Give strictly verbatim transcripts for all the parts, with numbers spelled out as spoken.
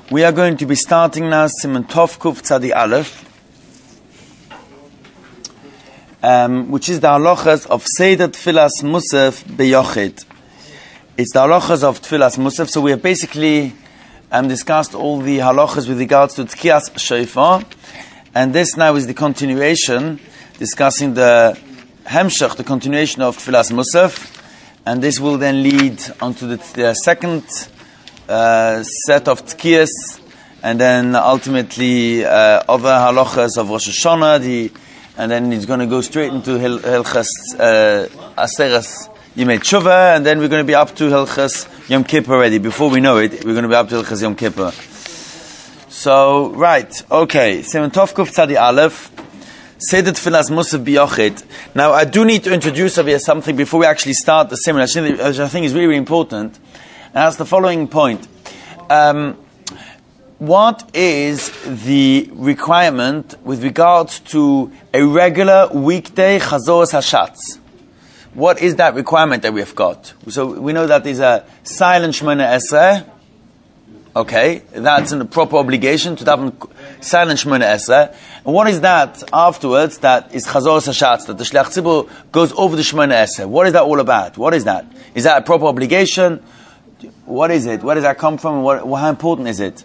We are going to be starting now Siman Tov Kuf Tzadi Aleph, um, which is the halachas of Seder Tfilas Musaf Beyochid. It's the halachas of Tfilas Musaf. So we have basically um, discussed all the halachas with regards to Tkiyas Shofar, and this now is the continuation, discussing the Hemshech, the continuation of Tfilas Musaf, and this will then lead onto the, the second Uh, set of tkiyas, and then ultimately uh, other halachas of Rosh Hashanah, the, and then he's going to go straight into Hil- Hilchas uh, Aseres Yimei Tshuva, and then we're going to be up to Hilchas Yom Kippur already. Before we know it, we're going to be up to Hilchas Yom Kippur. So, right, okay, Siman Tov Kuf Tzadi Aleph, Seder Tfilas Musaf B'Yochid. Now, I do need to introduce over here something before we actually start the seminar, which I think is really, really important. And that's the following point. Um, what is the requirement with regards to a regular weekday Chazoros Hashatz? What is that requirement that we have got? So we know that there's a silent Shemona Esrei. Okay, that's a proper obligation to have silent Shemona Esrei. And what is that afterwards that is Chazoros Hashatz, that the Shliach Tzibur goes over the Shemona Esrei? What is that all about? What is that? Is that a proper obligation? What is it? Where does that come from? What, how important is it?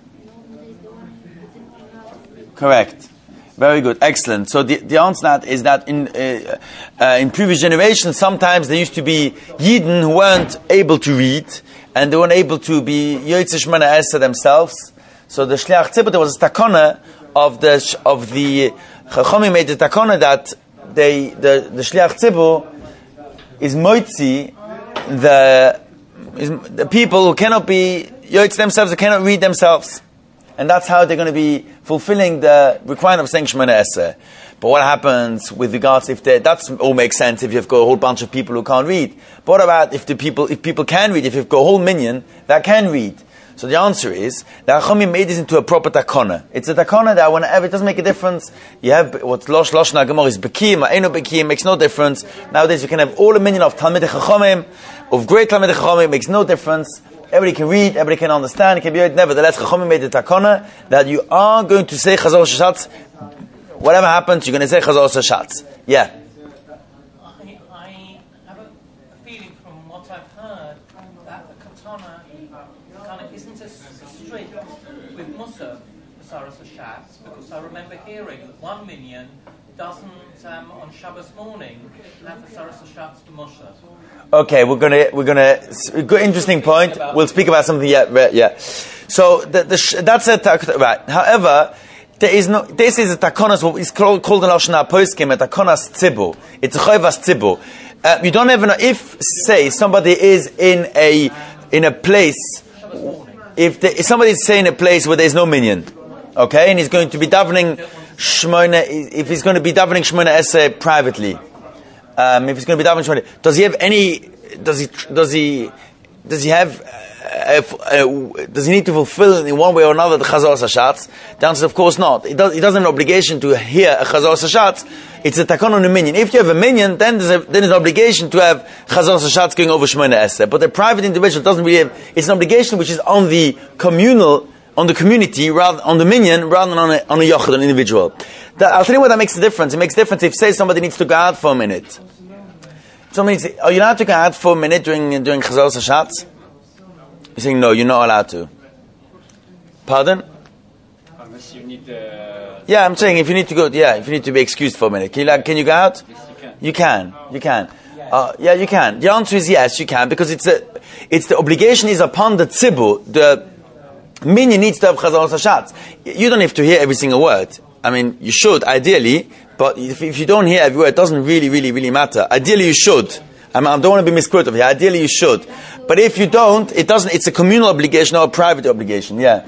Correct. Very good. Excellent. So the, the answer to that is that in uh, uh, in previous generations, sometimes there used to be Yidden who weren't able to read, and they weren't able to be Yotzei Shemona Esrei themselves. So the Shliach Tzibur, there was a takana of the of the Chachamim made the takana that they the the Shliach Tzibur is moitzi the Is the people who cannot be Yotzei themselves, who cannot read themselves. And that's how they're going to be fulfilling the requirement of saying Shemona Esrei. But what happens with regards, if they, that's all makes sense if you've got a whole bunch of people who can't read. But what about if the people, if people can read, if you've got a whole minyan that can read? So the answer is, that Chachamim made this into a proper takana. It's a takana that whenever, it doesn't make a difference. You have, what's Losh, Losh Nagamor is Bekim, Eno Bekim, makes no difference. Nowadays you can have all a minyan of Talmidei Chachamim, of great Talmidei Chachamim, makes no difference. Everybody can read, everybody can understand, it can be read. Nevertheless, Chachamim made the takana that you are going to say Chazoros Hashatz. Whatever happens, you're going to say Chazoros Hashatz. Yeah. I, I have a, a feeling from what I've heard that the katana kind of isn't as strict with Musaf as Chazoros Hashatz, because I remember hearing that one minyan doesn't um, on Shabbos morning have the Chazoros Hashatz to Musaf. Okay, we're gonna we're gonna good interesting point. We'll speak about something yet. Yeah. So the, the that's a right. However, there is no. This is a takonas. What is called called in Lashon HaPoskim a takonas tzibur. It's a chayvas tzibur. Uh, you don't ever know if, say, somebody is in a in a place. If, the, if somebody is saying a place where there is no minyan, okay, and he's going to be davening Shemona. If he's going to be davening Shemona Esrei privately. Um, if he's going to be davening Shemona, does he have any? Does he? Does he? Does he have? Uh, uh, does he need to fulfill in one way or another the Chazoros Hashatz? The answer is of course not. He, does, he doesn't have an obligation to hear a Chazoros Hashatz. It's a takon on a minyan. If you have a minyan, then there's, a, then there's an obligation to have Chazoros Hashatz going over Shemona Esrei. But the private individual doesn't really have. It's an obligation which is on the communal, on the community, rather on the minyan, rather than on a on a yochid, an individual. That, I'll tell you what that makes the difference. It makes a difference if, say, somebody needs to go out for a minute. Somebody needs to, are you allowed to go out for a minute during during Chazoros Hashatz? You're saying no, you're not allowed to. Pardon? Unless you need the... Yeah, I'm saying if you need to go, yeah, if you need to be excused for a minute. Can you, like, can you go out? Yes, you can. You can. You can. Uh, yeah, you can. The answer is yes, you can, because it's a, it's the obligation is upon the tzibur. The minyan needs to have Chazoros Hashatz. You don't have to hear every single word. I mean, you should, ideally, but if, if you don't hear every word, it doesn't really, really, really matter. Ideally, you should. I mean, I don't want to be misquoted here. Ideally, you should. But if you don't, it doesn't, it's a communal obligation or a private obligation. Yeah.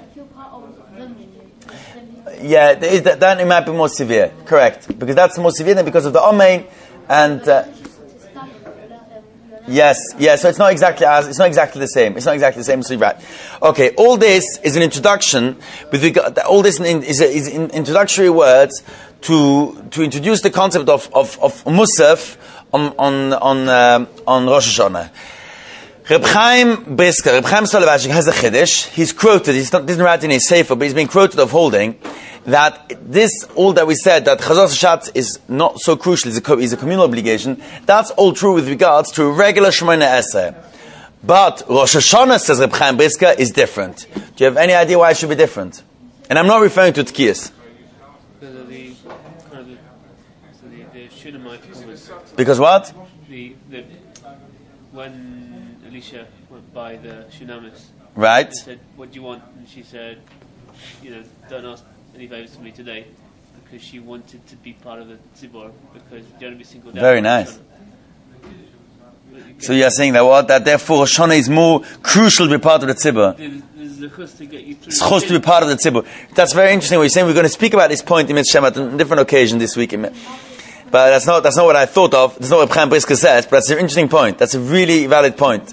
Yeah, there is that, then it might be more severe. Correct. Because that's more severe than because of the Omein. And, uh, yes, yes, so it's not exactly as, it's not exactly the same. It's not exactly the same, so you're right. Okay, all this is an introduction, with regard, all this is, a, is in introductory words to, to introduce the concept of, of, of Musaf on, on, on, um, on Rosh Hashanah. Reb Chaim Brisker, Reb Chaim Soloveitchik has a chiddush. He's quoted, he doesn't write in his sefer, but he's been quoted of holding that this, all that we said, that Chazos Hashatz is not so crucial, is a, is a communal obligation, that's all true with regards to a regular Shemoneh Esrei. But Rosh Hashanah, says Reb Chaim Brisker, is different. Do you have any idea why it should be different? And I'm not referring to Tkiyas. Because of the, kind of the, so the, the Shunammite comments. Because what? The, the, when Elisha went by the Shunammite, Right. he said, "What do you want?" And she said, "You know, don't ask any favors from me today," because she wanted to be part of the tzibor, because you only be singled out. Very nice. So you're saying that what? That therefore Rosh Hashanah is more crucial to be part of the tzibur. There's a chus to get you through. It's chus to be part of the tzibur. That's very interesting what you're saying. We're going to speak about this point in Mitzvah Shemat on a different occasion this week. But that's not that's not what I thought of. That's not what Chaim Brisker says. But that's an interesting point. That's a really valid point.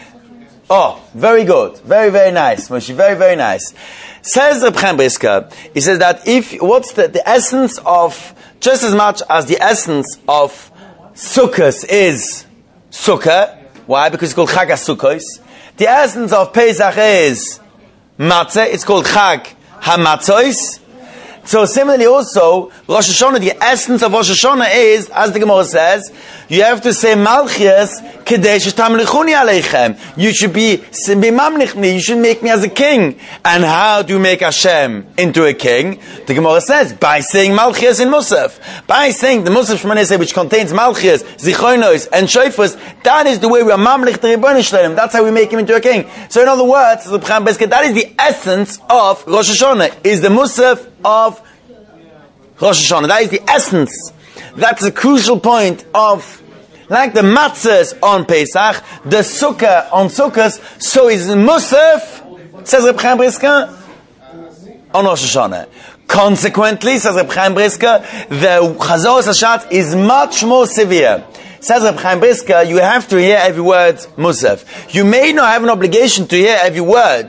Oh, very good. Very, very nice, Moshe. Very, very nice. Says Reb Chaim Brisker, he says that if, what's the, the essence of, just as much as the essence of Sukkot is Sukkah, why? Because it's called Chag HaSukkos. The essence of Pesach is Matzah, it's called Chag HaMatzos. So similarly also, Rosh Hashanah, the essence of Rosh Hashanah is, as the Gemara says, you have to say Malchias Kadesh Tamlichuni Aleichem. You should be, be Mamlichni, you should make me as a king. And how do you make Hashem into a king? The Gemara says, by saying Malchias in Musaf. By saying the Musaf Shemoneh Esrei, which contains Malchias, Zichonos, and Shofars, that is the way we are Mamlich the Rebbeinu Shalom. That's how we make him into a king. So in other words, that is the essence of Rosh Hashanah, is the Musaf of Rosh Hashanah. That is the essence. That's a crucial point of, like the matzahs on Pesach, the sukkah on Sukkot, so is Musaf, says Reb Chaim Brisker, on Rosh Hashanah. Consequently, says Reb Chaim Brisker, the Chazos Hashatz is much more severe. Says Reb Chaim Brisker, you have to hear every word Musaf. You may not have an obligation to hear every word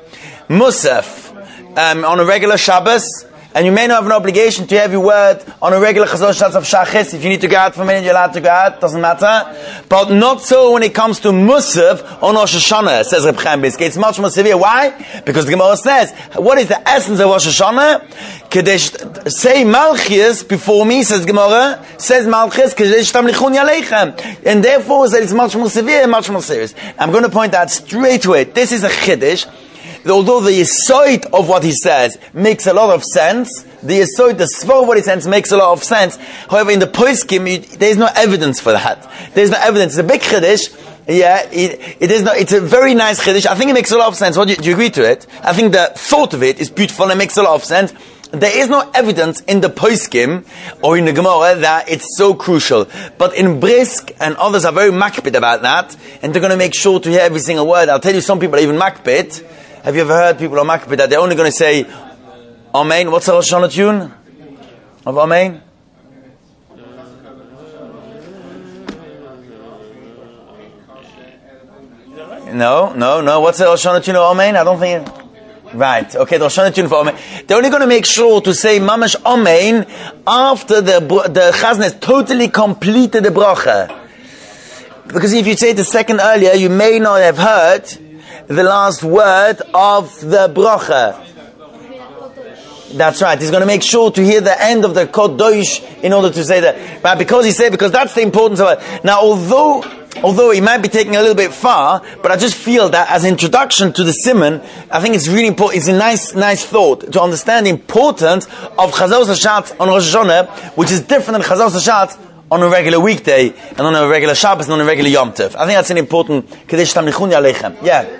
Musaf um, on a regular Shabbos, and you may not have an obligation to every word on a regular Chazos Hashatz of Shachis. If you need to go out for a minute, you're allowed to go out, doesn't matter. But not so when it comes to Musaf on Rosh Hashanah, says Reb Chaim Brisker. It's much more severe. Why? Because the Gemara says, what is the essence of Rosh Hashanah? Kadesh, say Malchias before me, says Gemara, says Malchias, Kadesh Tamlichuni Aleichem. And therefore, that it's much more severe and much more serious. I'm going to point out straight away, this is a Chiddush. Although the yesod of what he says makes a lot of sense, the yesod, the svar of what he says makes a lot of sense. However, in the poskim, there is no evidence for that. There is no evidence. It's a big chiddush. Yeah, it, it is not. It's a very nice chiddush. I think it makes a lot of sense. What, do, you, do you agree to it? I think the thought of it is beautiful and it makes a lot of sense. There is no evidence in the poskim or in the Gemara that it's so crucial. But in Brisk and others are very makpid about that, and they're going to make sure to hear every single word. I'll tell you, some people are even makpid. Have you ever heard people on Makpid that they're only going to say Amen? What's the Rosh Hashanah tune of Amen? No, no, no. What's the Rosh Hashanah tune of Amen? I don't think it... Right, okay, the Rosh Hashanah tune for Amen. They're only going to make sure to say Mamash Amen after the the Chazan has totally completed the bracha. Because if you say it a second earlier, you may not have heard the last word of the bracha. That's right. He's going to make sure to hear the end of the Kodosh in order to say that. But because he said, because that's the importance of it. Now, although, although he might be taking a little bit far, but I just feel that as an introduction to the Simon, I think it's really important. It's a nice, nice thought to understand the importance of Chazos Hashatz on Rosh Hashanah, which is different than Chazos Hashatz on a regular weekday and on a regular Shabbos and on a regular Yom Tov. I think that's an important Kadesh Tamlichuni Aleichem. Yeah.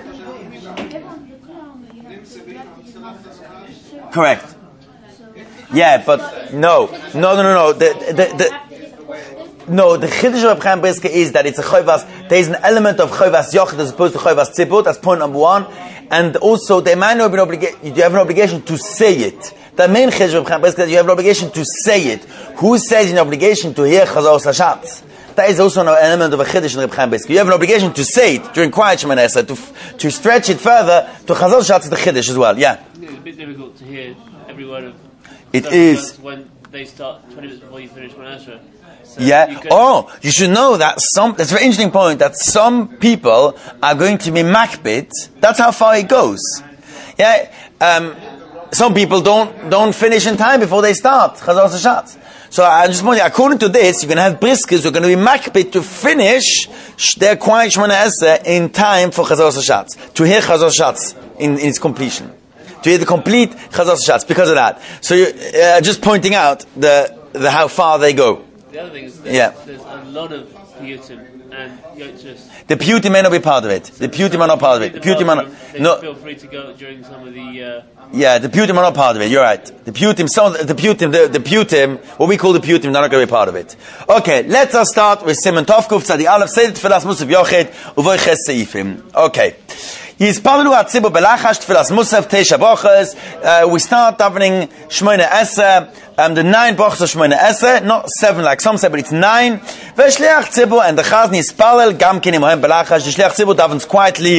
Correct. Yeah, but no, no, no, no, no. The, the, the, no, the Chiddush of Chaim Brisker is that it's a Chayvas. There is an element of Chayvas Yochid as opposed to Chayvas Tzibur. That's point number one. And also, there might not be an obligation. You have an obligation to say it. The main Chiddush of Chaim Brisker is that you have an obligation to say it. Who says an obligation to hear Chazos Hashatz? That is also an element of a Chiddush in Reb Chaim Brisker. You have an obligation to say it during quiet Shemoneh Esrei, to to stretch it further to Chazos Hashatz, the Chiddush as well. Yeah. It's a bit difficult to hear every word of. It is. When they start twenty minutes before you finish Shemoneh Esrei. So Yeah. you can- Oh, you should know that some, that's a very interesting point, that some people are going to be makbid. That's how far it goes. Yeah. Um, some people don't, don't finish in time before they start. Chazal Hashatz. So I just want you, according to this, you're going to have briskers who are going to be makbid to finish sh- their quiet Shemona Esrei in time for Chazal Hashatz. To hear Chazal Hashatz in, in its completion. To hear the complete Chazal Hashatz because of that. So you, uh, just pointing out the, the how far they go. The other thing is that Yeah. there's a lot of piyutim and yochus. The piyutim may not be part of it. The piyutim are not part of it. The piyutim are not, They no, feel free to go during some of the. Uh, yeah, the piyutim are not part of it. You're right. The piyutim, some of the piyutim, the, the piyutim, what we call the piyutim, they're not going to be part of it. Okay, let us start with Simon Tovkuf Tzadi Aleph Seder Tfilas Musaf Yochid Uvoy Ches Seifim. Okay. Yizpalelu Hatzibur Belachash Tfilas Musaf Teisha Bochas. Uh, we start davening Shmona Esrei, um, the nine Bochas of Shmona Esrei, not seven like some say, but it's nine. V'shliach Tzibur and the Chazni Yizpalel Gam Kini Mohem Belachash. The Shliach Tzibur davens quietly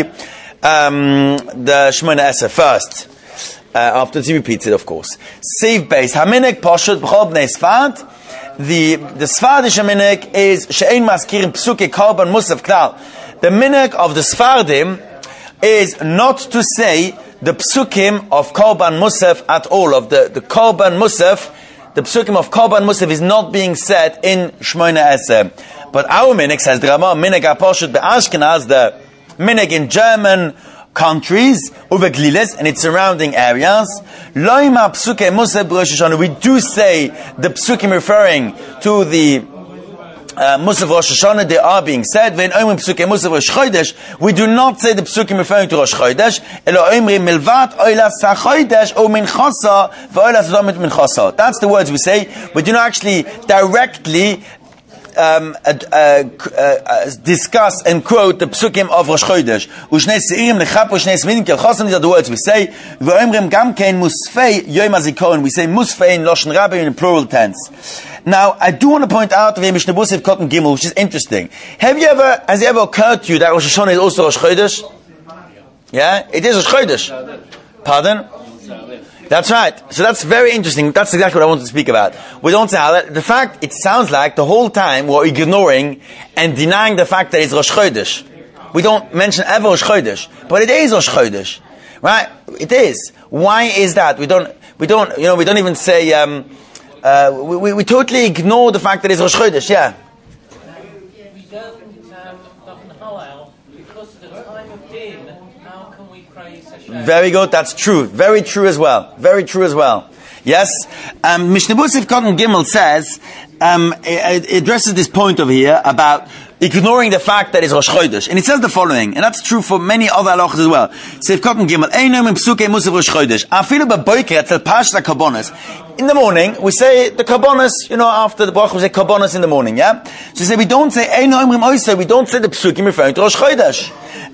um, the Shmona Esrei first. Uh, after he repeats it, of course. Save base. Haminik Poshut B'chol Bnei Sfad. The the Sfardish minik is she'ein maskirim psuke korban musaf klal. The minik of the Sfardim is not to say the psukim of korban musaf at all. Of the the korban musaf, the psukim of korban musaf is not being said in Shmona Esrei. But our minik, says the Rama, minik aposhut be'Ashkenaz, the minik in German countries, over Gliles and its surrounding areas. Loima psuke musaf b'Rosh Hashanah. We do say the psukim referring to the uh, musaf Rosh Hashanah. They are being said. Ve'en omrim psuke musaf Rosh Chodesh. We do not say the psukim referring to Rosh Chodesh. Elo omrim milvat oilas hachodesh o minchasa ve'oilas domit minchasa. That's the words we say. We do not actually directly Um, uh, uh, uh, discuss and quote the psukim of Rosh Chodesh. U'shnei seirim lechap u'shnei sminim kel chosan. These are the words we say. V'omrim gam kein musfei yom hazikaron. We say musfei in Lashon Rabbi in plural tense. Now, I do want to point out the Mishnah Busif Cotton Gimel, which is interesting. Have you ever, has it ever occurred to you that Rosh Hashanah is also Rosh Chodesh? Yeah, it is Rosh Chodesh. Pardon? That's right. So that's very interesting. That's exactly what I wanted to speak about. We don't say Halal. The fact, it sounds like the whole time we're ignoring and denying the fact that it's Rosh Chodesh. We don't mention ever Rosh Chodesh, but it is Rosh Chodesh, right? It is. Why is that? We don't. We don't. You know. We don't even say. Um, uh, we, we we totally ignore the fact that it's Rosh Chodesh. Yeah. We don't um, daven Hallel because of the time of din. How can we praise Hashem? Very good. That's true. Very true as well. Very true as well. Yes. Um, Mishnah Busif Cotton Gimel says, um, it, it addresses this point over here about ignoring the fact that it's Rosh Chodesh. And it says the following, and that's true for many other halachas as well. Sif Cotton Gimel, Einom im Psuke Musaf Rosh Chodesh. Afilu b'boiker etzel Pashta Karbonos. In the morning, we say the Karbonos, you know, after the bracha, we say Karbonos in the morning, yeah? So we say, we don't say Einom im Oisei, we don't say the Psukim referring to Rosh Chodesh.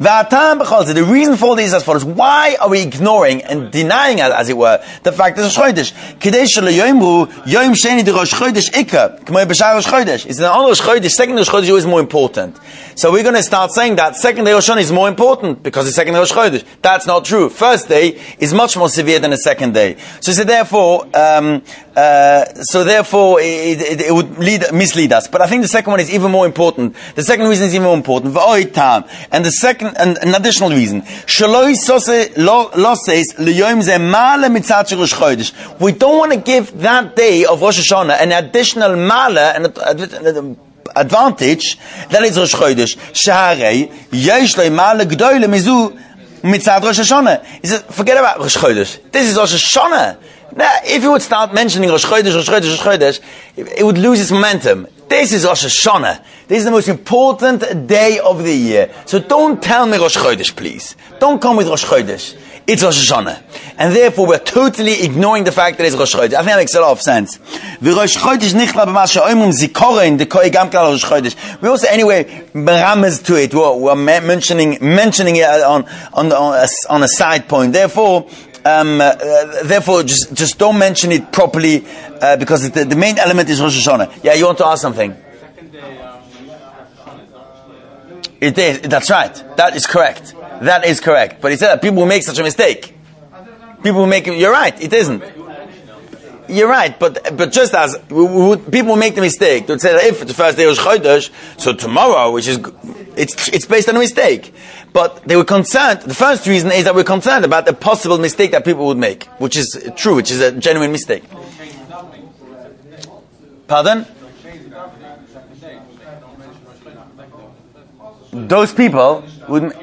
The reason for this is as follows. Why are we ignoring and denying, as it were, the fact that it's Rosh Chodesh? Kedei shelo yoimru, yom sheni de Rosh Chodesh ikka, k'may b'shar Rosh Chodesh. It's an honor Rosh Chodesh, second Rosh Chodesh is more important. So we're going to start saying that second day Rosh Hashanah is more important because it's second day Rosh Chodesh. That's not true. First day is much more severe than the second day. So, so therefore, um, uh, so therefore, it, it, it would lead, mislead us. But I think the second one is even more important. The second reason is even more important. V'oi tam. And the second, and an additional reason. Shaloi sose loses liyom ze male mitzat shel Rosh Chodesh. We don't want to give that day of Rosh Hashanah an additional male and advantage that is Rosh Chodesh. Shaharei yesh lo male gdoile mizu mitzat Rosh Hashanah. He says, forget about Rosh Chodesh. This is Rosh Hashanah. Now, if you would start mentioning Rosh Chodesh, Rosh Chodesh, Rosh Chodesh, it would lose its momentum. This is Rosh Hashanah. This is the most important day of the year. So don't tell me Rosh Chodesh, please. Don't come with Rosh Chodesh. It's Rosh Hashanah. And therefore we're totally ignoring the fact that it's Rosh Chodesh. I think that makes a lot of sense. We also anyway ramaz to it. We're, we're mentioning mentioning it on on, the, on, a, on a side point. Therefore, Um, uh, therefore, just just don't mention it properly uh, because the, the main element is Rosh Hashanah. Yeah, you want to ask something? It is. That's right. That is correct. That is correct. But he said that people who make such a mistake, people who make. You're right. It isn't. you're right, but but just as we, we would, people will make the mistake, they would say that if the first day was Chodesh, so tomorrow, which is it's it's based on a mistake. But they were concerned. The first reason is that we're concerned about the possible mistake that people would make, which is true, which is a genuine mistake. Pardon? Those people would.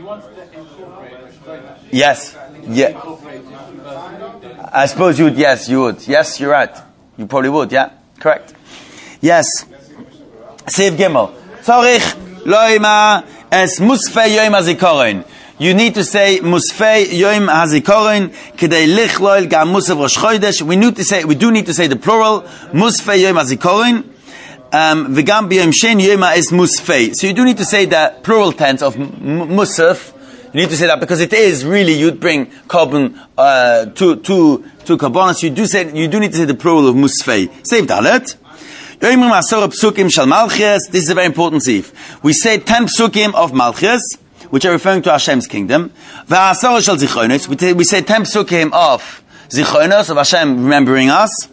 Yes. Yeah. I suppose you would. Yes, you would. Yes, you're right. You probably would. Yeah. Correct. Yes. Seif Gimel. Tzorich loima es musfei yom hazikaron. You need to say musfei yom hazikaron kedei lichlol gam musaf rosh chodesh. We need to say. We do need to say the plural musfei yom hazikaron. Um, v'gam b'yom shen yoma es musfei. So you do need to say the plural tense of m- musaf. You need to say that because it is really you'd bring carbon uh, to to to carbonas. You do say you do need to say the plural of musfei. Save dalet. This is a very important sif. We say ten psukim of Malchus, which are referring to Hashem's kingdom. We say ten psukim of Zichonos, of Hashem remembering us.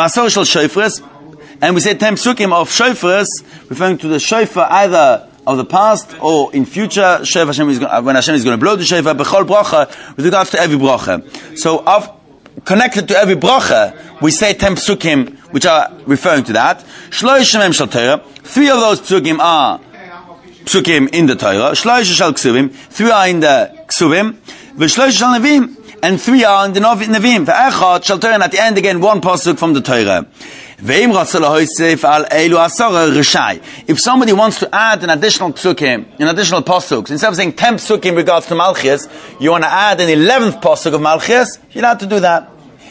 And we say ten psukim of Shofars, referring to the shofar either of the past or in future. Shofar Hashem is going, when Hashem is going to blow the shofar, b'chol bracha, with regards to every bracha. So, of, connected to every bracha, we say ten psukim, which are referring to that. Shloish mem shel Torah. Three of those psukim are psukim in the Torah. Shloish shel ksuvim. Three are in the ksuvim. V'shloish shel nevim. And three are in the nevim. V'echad shel Torah. And at the end again, one pasuk from the Torah. If somebody wants to add an additional psukim, an additional pasuk, instead of saying ten psukim in regards to Malchus, you want to add an eleventh pasuk of Malchus, you're allowed to do that.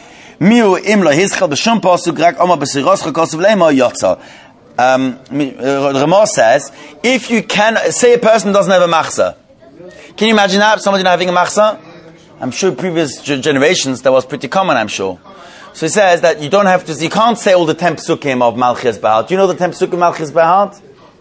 Um, Ramah says, if you can, say a person doesn't have a machzah. Can you imagine that, somebody not having a machzah? I'm sure previous generations that was pretty common, I'm sure. So he says that you don't have to, you can't say all the ten psukim of Malchus Bahar. Do you know the ten psukim of Malchus Bahar?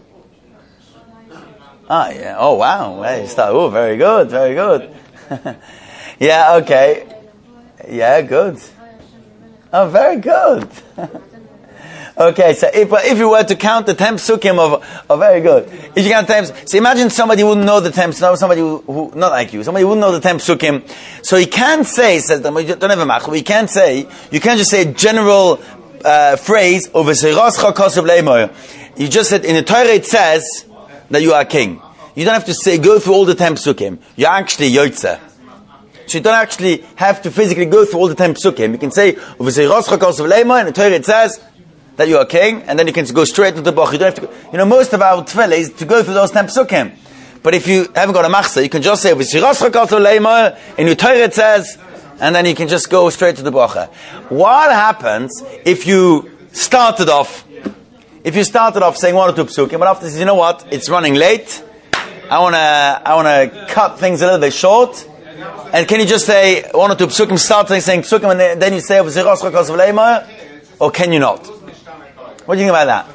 Ah, yeah. Oh, wow. Hey, start, oh, very good, very good. Yeah, okay. Yeah, good. Oh, very good. Okay, so if if you were to count the ten psukim of, oh, very good. If you count ten, so imagine somebody wouldn't know the ten, no, somebody who, who, not like you, somebody wouldn't know the ten psukim. So he can say, says, don't have a mach, he can say, you can't just say a general uh, phrase of a seroscha kosev leimoy. You just said, in the Torah it says that you are king. You don't have to say, go through all the ten psukim. You're actually yotze. So you don't actually have to physically go through all the ten psukim. You can say, of a seroscha kosev leimoy, in the Torah it says, that you are king, and then you can go straight into the boch. You don't have to go, you know, most of our tefillah is to go through those ten psukim. But if you haven't got a machzah, you can just say, in your Torah it says, and then you can just go straight to the bracha. What happens if you started off, if you started off saying one or two psukim, but after this, you know what, it's running late, I wanna, I wanna cut things a little bit short, and can you just say one or two psukim, start saying psukim, and then you say, or can you not? What do you think about that?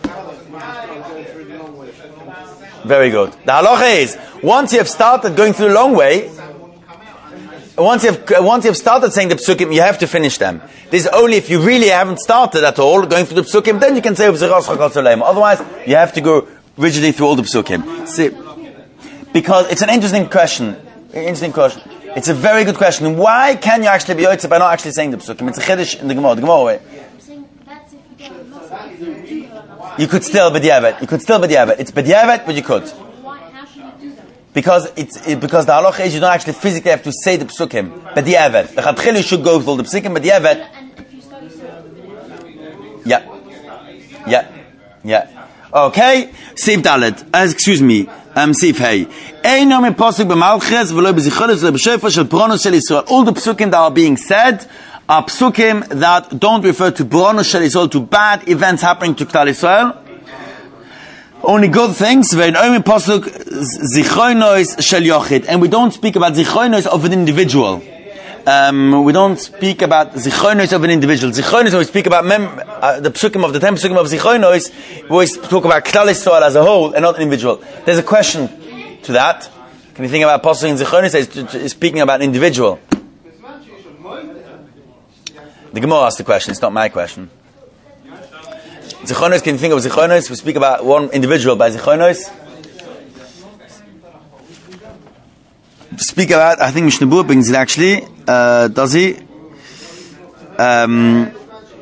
Very good. The halacha is, once you have started going through the long way, once you have, once you have started saying the psukim, you have to finish them. This is only if you really haven't started at all going through the psukim, then you can say, otherwise, you have to go rigidly through all the psukim. See, because it's an interesting question. Interesting question. It's a very good question. Why can you actually be yotze by not actually saying the psukim? It's a chiddush in the Gemara. The Gemara way. You could still b'diavad. You could still b'diavad. It's b'diavad, but you could. Why? How can you do that? Because it's it, because the halacha is you don't actually physically have to say the psukim. B'diavad. The chatchil you should go with all the psukim. B'diavad. And if you study so, yeah, yeah, yeah. Okay. Sif Dalet. Uh, excuse me. Um, Sif Hey. Eino me posuk b'malches v'lo b'zicholos v'lo b'shefa shel pronos shel Yisrael. All the psukim that are being said are psukim that don't refer to B'ronos Shel Yisrael, to bad events happening to Klal Yisrael. Only good things. Pasuk Zichonos Shel Yochid, and we don't speak about Zichonos of an individual. Um, we don't speak about Zichonos of an individual. Zichonos, when we speak about mem- uh, the psukim of the ten psukim of Zichonos, we always talk about Klal Yisrael as a whole and not an individual. There's a question to that. Can you think about Pasuk in Zichonos is speaking about an individual? The Gemara asked the question, it's not my question. Zichonos, can you think of Zichonos? We speak about one individual by Zichonos. Speak about, I think Mishnah Berurah brings it actually, uh, does he? Um,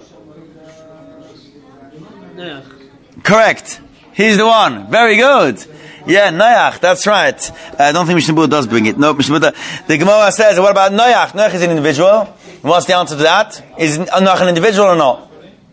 Yeah. correct. He's the one. Very good. Yeah, Noach, that's right. Uh, I don't think Mishnah Berurah does bring it. No, Mishnah Berurah. The Gemara says, what about Noach? Noach is an individual. What's the answer to that? Is Noach an individual or not?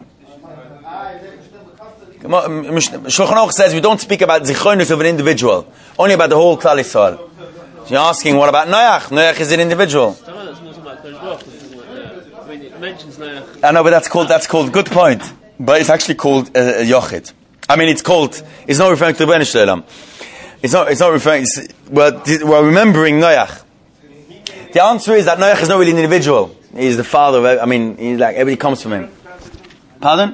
Shulchan Aruch says we don't speak about zichronus of an individual, only about the whole Klal Yisrael. So you're asking, what about Noach? Noach is an individual. I know that's more talking about Kodesh Baruch Hu, it's talking about, uh, I mean, it mentions Noach. I know, but that's called, that's called, good point. But it's actually called uh, Yochid. I mean, it's called, it's not referring to the Rebbeinu Shalom. It's not, it's not referring, it's, we're, we're remembering Noach. The answer is that Noach is not really an individual. He's the father of, I mean, he's like, everybody comes from him. Pardon?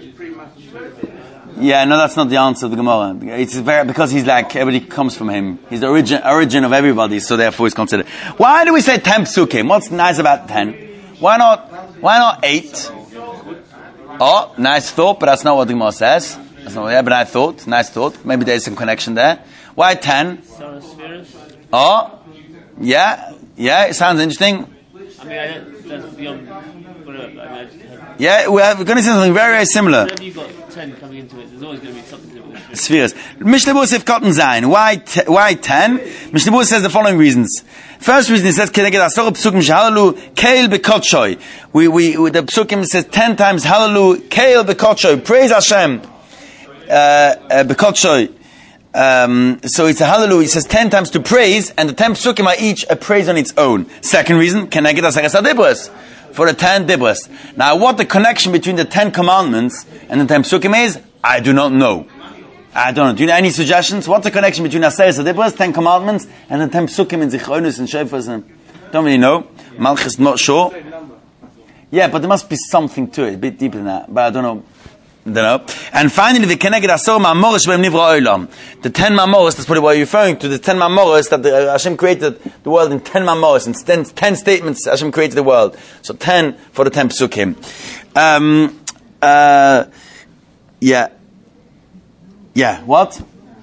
Yeah, no, that's not the answer of the Gemara. It's very, because he's like, everybody comes from him. He's the origin, origin of everybody, so therefore he's considered. Why do we say ten psukim? What's nice about ten? Why not, why not eight? Oh, nice thought, but that's not what the Gemara says. That's not what, yeah, but I thought, nice thought. Maybe there's some connection there. Why ten? Oh, yeah, yeah, it sounds interesting. I mean, I don't, that's beyond, whatever, but I mean, I just have, Yeah, we're going to see something very, very similar. whenever you've got ten coming into it, there's always going to be something to do with the Spheres. Mishnah Berurah Sif Cotton Zayin. Why, te- why ten? Mishnah Berurah says the following reasons. First reason, it says, Keneged Asor Psukim Shehalalu Keil Bekotshoi. We, we, we, the Psukim says ten times Halalu Keil Bekotshoi. Praise Hashem. Uh, uh, Bekotshoi. Um, so it's a hallelujah. It says ten times to praise, and the ten psukim are each a praise on its own. Second reason, Keneged Asar Dibros. For the ten dibros. Now, what the connection between the ten commandments and the ten psukim is, I do not know. I don't know. Do you know any suggestions? What's the connection between Aseret Dibros, ten commandments, and the ten psukim and zichronus and shofars? And don't really know. Malchus not sure. Yeah, but there must be something to it, a bit deeper than that. But I don't know. I don't know. And finally, the Keneged Asor Ma'amoros Shem Nivra Olam. The ten Ma'amoros, that's probably what you're referring to, the ten Ma'amoros, that the, uh, Hashem created the world in ten Ma'amoros, in ten, ten statements Hashem created the world. So ten for the ten Psukim. Um, uh, yeah. Yeah, what?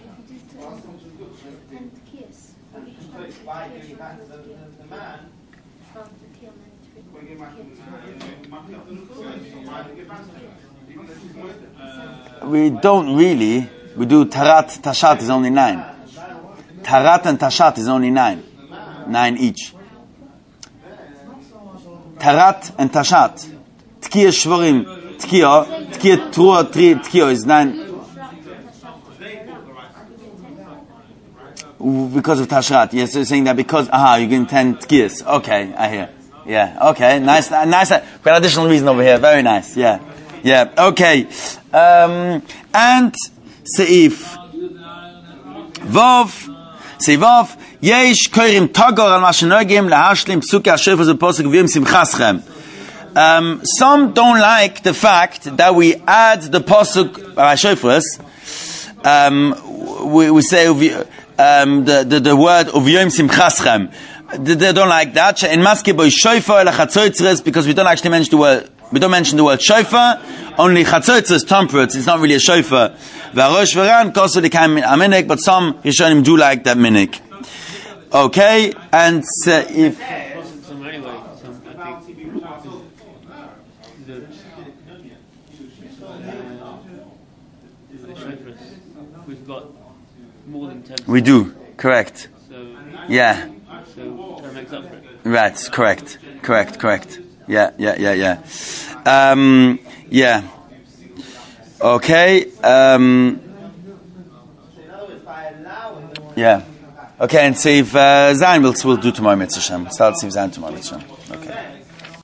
We don't really. We do Tarat, Tashat is only nine. Tarat and Tashat is only nine. Nine each. Tarat and Tashat. Tkiya Shvorim, Tkiya, Tkiya Trua, Tkiya is nine. Because of Tashrat. Yes, you're saying that because, aha, you're getting ten Tkiyas. Okay, I hear. Yeah, okay, nice, nice. We've got additional reason over here. Very nice, yeah. Yeah, okay. Um, and Seif Vov Seif Vov Yesh Koirim Tagor al Mashenogim Lahashlim Psuke Hashof as a Posuk Vim Simchaschem. Um, some don't like the fact that we add the Posuk Hashofas. Um, we, we say um, the, the, the word Uviyom Simchaschem. They, they don't like that. In Maske Boy Shofar Lachatzoitzres, because we don't actually mention the word. We don't mention the word shofar, only chatzotz trumpets. It's not really a shofar. V'arosh v'ran kosu l'kaim aminik, but some Rishonim do like that minik. Okay, and uh, if Some anyway, some, I think, the, the shofars, we've got more than ten. we do, correct. So, Yeah, so that makes up for it. right, correct, correct, correct. Yeah, yeah, yeah, yeah. Um, yeah. Okay. Um, yeah. Okay, and Seif uh, Zayin we'll, we'll do tomorrow, Mitzvah Shem. Start Seif Zayin tomorrow, Mitzvah Shem. Okay.